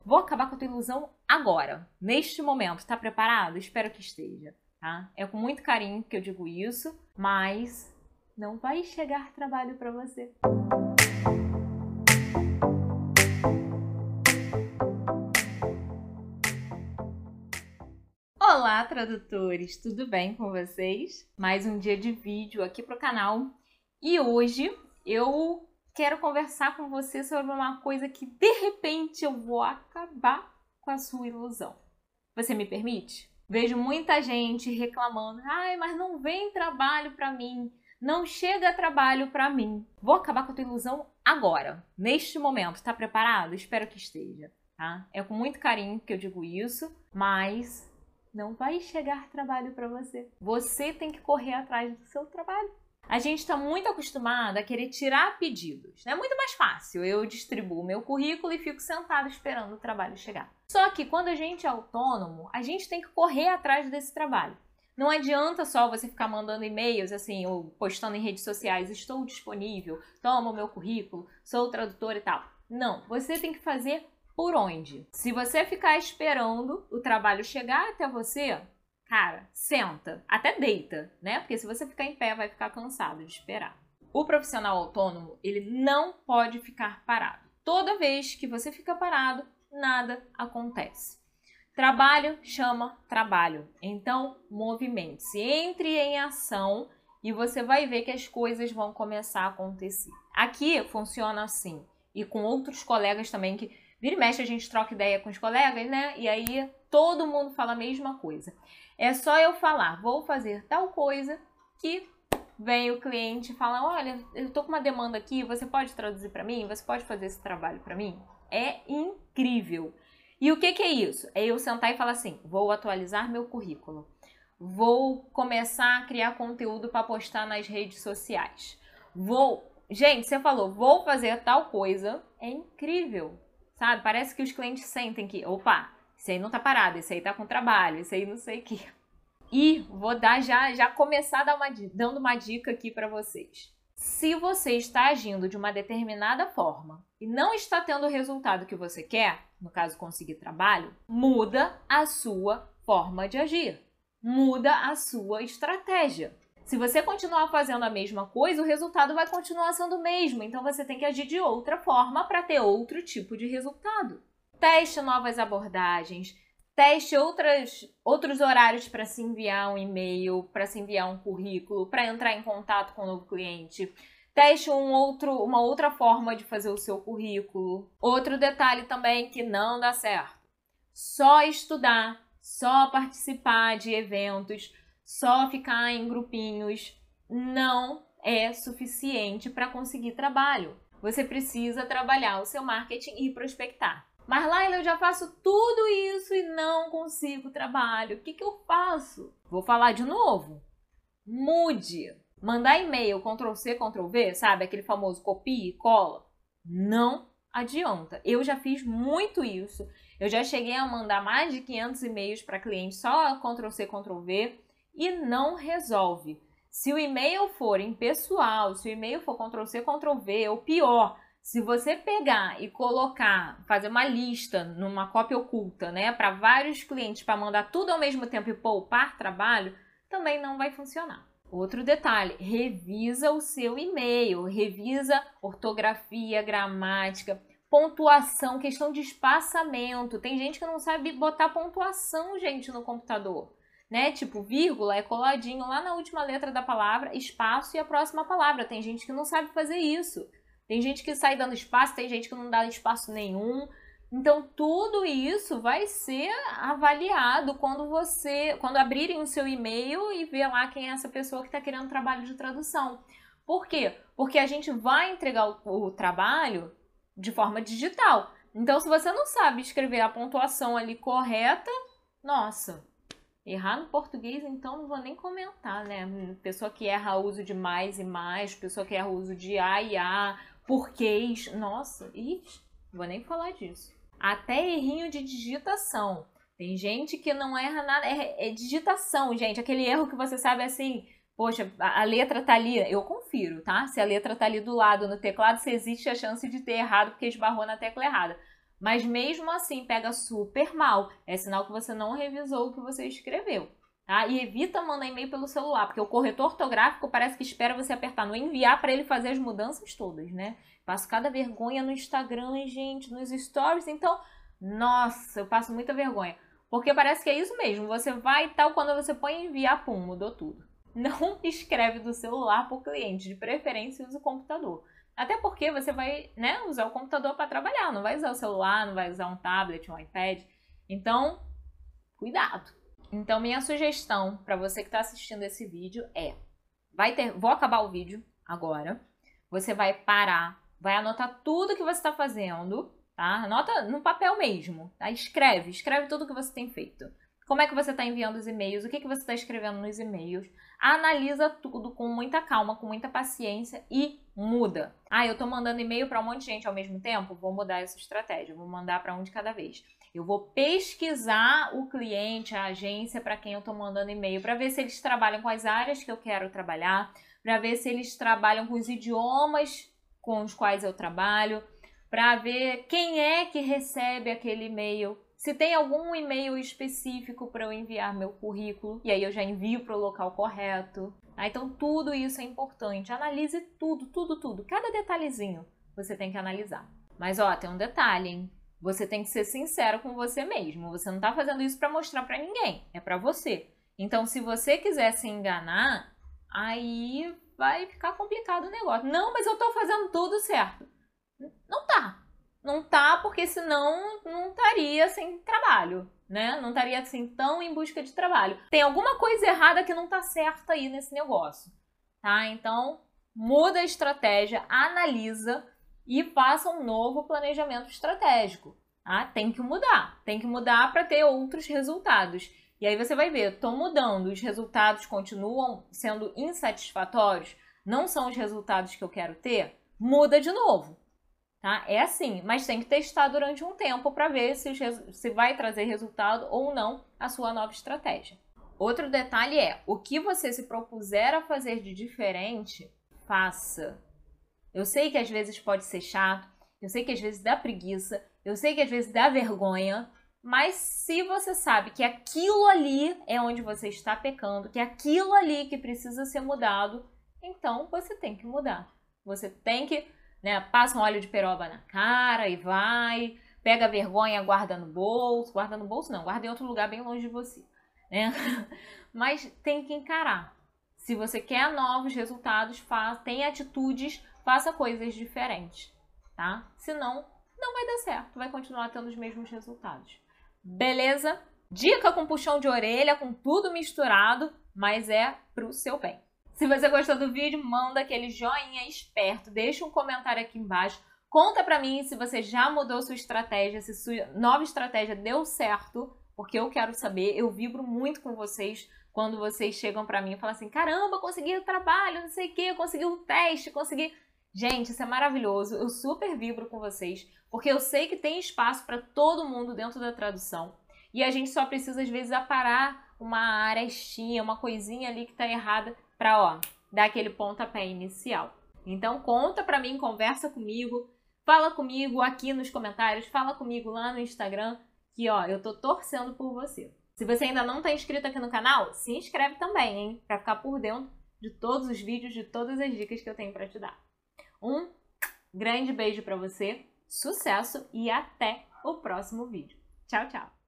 Vou acabar com a tua ilusão agora, neste momento. Tá preparado? Espero que esteja, tá? É com muito carinho que eu digo isso, mas não vai chegar trabalho para você. Olá, tradutores! Tudo bem com vocês? Mais um dia de vídeo aqui pro canal. E hoje eu quero conversar com você sobre uma coisa que, de repente, eu vou acabar com a sua ilusão. Você me permite? Vejo muita gente reclamando. Ai, mas não vem trabalho para mim. Não chega trabalho para mim. Vou acabar com a tua ilusão agora, neste momento. Tá preparado? Espero que esteja, tá? É com muito carinho que eu digo isso, mas não vai chegar trabalho para você. Você tem que correr atrás do seu trabalho. A gente está muito acostumado a querer tirar pedidos. É muito mais fácil. Eu distribuo o meu currículo e fico sentado esperando o trabalho chegar. Só que quando a gente é autônomo, a gente tem que correr atrás desse trabalho. Não adianta só você ficar mandando e-mails assim, ou postando em redes sociais, estou disponível, toma o meu currículo, sou tradutor e tal. Não, você tem que fazer por onde? Se você ficar esperando o trabalho chegar até você, cara, senta, até deita, né? Porque se você ficar em pé, vai ficar cansado de esperar. O profissional autônomo, ele não pode ficar parado. Toda vez que você fica parado, nada acontece. Trabalho chama trabalho. Então, movimente-se, entre em ação e você vai ver que as coisas vão começar a acontecer. Aqui funciona assim, e com outros colegas também que vira e mexe, a gente troca ideia com os colegas, né? E aí todo mundo fala a mesma coisa. É só eu falar, vou fazer tal coisa, que vem o cliente e fala, olha, eu tô com uma demanda aqui, você pode traduzir para mim? Você pode fazer esse trabalho para mim? É incrível. E o que é isso? É eu sentar e falar assim, vou atualizar meu currículo. Vou começar a criar conteúdo para postar nas redes sociais. Gente, você falou, vou fazer tal coisa, é incrível. Sabe? Parece que os clientes sentem que, opa, isso aí não tá parado, isso aí tá com trabalho, isso aí não sei o que. E vou dar já começar dando uma dica aqui para vocês. Se você está agindo de uma determinada forma e não está tendo o resultado que você quer, no caso conseguir trabalho, muda a sua forma de agir. Muda a sua estratégia. Se você continuar fazendo a mesma coisa, o resultado vai continuar sendo o mesmo. Então, você tem que agir de outra forma para ter outro tipo de resultado. Teste novas abordagens, teste outros horários para se enviar um e-mail, para se enviar um currículo, para entrar em contato com o novo cliente. Teste uma outra forma de fazer o seu currículo. Outro detalhe também que não dá certo. Só estudar, só participar de eventos, só ficar em grupinhos não é suficiente para conseguir trabalho. Você precisa trabalhar o seu marketing e prospectar. Mas Laila, eu já faço tudo isso e não consigo trabalho. O que eu faço? Vou falar de novo. Mude. Mandar e-mail Ctrl+C, Ctrl+V, sabe? Aquele famoso copia e cola. Não adianta. Eu já fiz muito isso. Eu já cheguei a mandar mais de 500 e-mails para clientes só Ctrl+C, Ctrl+V. E não resolve. Se o e-mail for impessoal, se o e-mail for Ctrl+C, Ctrl+V, ou pior, se você pegar e colocar, fazer uma lista numa cópia oculta, né, para vários clientes para mandar tudo ao mesmo tempo e poupar trabalho, também não vai funcionar. Outro detalhe, revisa o seu e-mail, revisa ortografia, gramática, pontuação, questão de espaçamento. Tem gente que não sabe botar pontuação, gente, no computador. Né? Tipo, vírgula é coladinho lá na última letra da palavra, espaço e a próxima palavra. Tem gente que não sabe fazer isso. Tem gente que sai dando espaço, tem gente que não dá espaço nenhum. Então, tudo isso vai ser avaliado quando abrirem o seu e-mail e ver lá quem é essa pessoa que está querendo trabalho de tradução. Por quê? Porque a gente vai entregar o trabalho de forma digital. Então, se você não sabe escrever a pontuação ali correta, nossa, errar no português, então, não vou nem comentar, né? Pessoa que erra o uso de mais e mais, pessoa que erra o uso de a e a, porquês, nossa, não vou nem falar disso. Até errinho de digitação. Tem gente que não erra nada, é digitação, gente. Aquele erro que você sabe assim, poxa, a letra tá ali, eu confiro, tá? Se a letra tá ali do lado no teclado, se existe a chance de ter errado porque esbarrou na tecla errada. Mas mesmo assim pega super mal. É sinal que você não revisou o que você escreveu. Tá? E evita mandar e-mail pelo celular, porque o corretor ortográfico parece que espera você apertar no enviar para ele fazer as mudanças todas, né? Passo cada vergonha no Instagram, gente, nos stories. Então, nossa, eu passo muita vergonha. Porque parece que é isso mesmo. Você vai e tal, quando você põe enviar, pum, mudou tudo. Não escreve do celular por cliente, de preferência usa o computador. Até porque você vai, né, usar o computador para trabalhar, não vai usar o celular, não vai usar um tablet, um iPad. Então, cuidado. Então, minha sugestão para você que está assistindo esse vídeo é, vou acabar o vídeo agora, você vai parar, vai anotar tudo que você está fazendo, tá? Anota no papel mesmo, tá? Escreve tudo que você tem feito. Como é que você está enviando os e-mails, o que você está escrevendo nos e-mails. Analisa tudo com muita calma, com muita paciência e muda. Ah, eu estou mandando e-mail para um monte de gente ao mesmo tempo? Vou mudar essa estratégia, vou mandar para um de cada vez. Eu vou pesquisar o cliente, a agência para quem eu estou mandando e-mail, para ver se eles trabalham com as áreas que eu quero trabalhar, para ver se eles trabalham com os idiomas com os quais eu trabalho, para ver quem é que recebe aquele e-mail, se tem algum e-mail específico para eu enviar meu currículo, e aí eu já envio para o local correto. Então tudo isso é importante, analise tudo, cada detalhezinho você tem que analisar. Mas ó, tem um detalhe, hein? Você tem que ser sincero com você mesmo. Você não está fazendo isso para mostrar para ninguém. É para você. Então, se você quiser se enganar, aí vai ficar complicado o negócio. Não, mas eu estou fazendo tudo certo. Não tá. Não tá, porque senão não estaria sem trabalho, né? Não estaria assim tão em busca de trabalho. Tem alguma coisa errada que não tá certa aí nesse negócio, tá? Então, muda a estratégia, analisa e faça um novo planejamento estratégico. Tá? Tem que mudar para ter outros resultados. E aí você vai ver, estou mudando, os resultados continuam sendo insatisfatórios, não são os resultados que eu quero ter, muda de novo. Tá? É assim, mas tem que testar durante um tempo para ver se vai trazer resultado ou não a sua nova estratégia. Outro detalhe é, o que você se propuser a fazer de diferente, faça. Eu sei que às vezes pode ser chato, eu sei que às vezes dá preguiça, eu sei que às vezes dá vergonha, mas se você sabe que aquilo ali é onde você está pecando, que é aquilo ali que precisa ser mudado, então você tem que mudar. Você tem que, né, passa um óleo de peroba na cara e vai, pega a vergonha, guarda no bolso não, guarda em outro lugar bem longe de você, né? Mas tem que encarar. Se você quer novos resultados, tenha atitudes, faça coisas diferentes, tá? Senão, não vai dar certo, vai continuar tendo os mesmos resultados. Beleza? Dica com puxão de orelha, com tudo misturado, mas é pro seu bem. Se você gostou do vídeo, manda aquele joinha esperto, deixa um comentário aqui embaixo, conta pra mim se você já mudou sua estratégia, se sua nova estratégia deu certo, porque eu quero saber, eu vibro muito com vocês quando vocês chegam pra mim e falam assim, caramba, consegui o trabalho, não sei o que, consegui o teste, consegui... Gente, isso é maravilhoso, eu super vibro com vocês, porque eu sei que tem espaço para todo mundo dentro da tradução e a gente só precisa às vezes aparar uma arestinha, uma coisinha ali que tá errada para, ó, dar aquele pontapé inicial. Então conta pra mim, conversa comigo, fala comigo aqui nos comentários, fala comigo lá no Instagram, que ó, eu tô torcendo por você. Se você ainda não tá inscrito aqui no canal, se inscreve também, hein, pra ficar por dentro de todos os vídeos, de todas as dicas que eu tenho pra te dar. Um grande beijo pra você, sucesso e até o próximo vídeo. Tchau, tchau!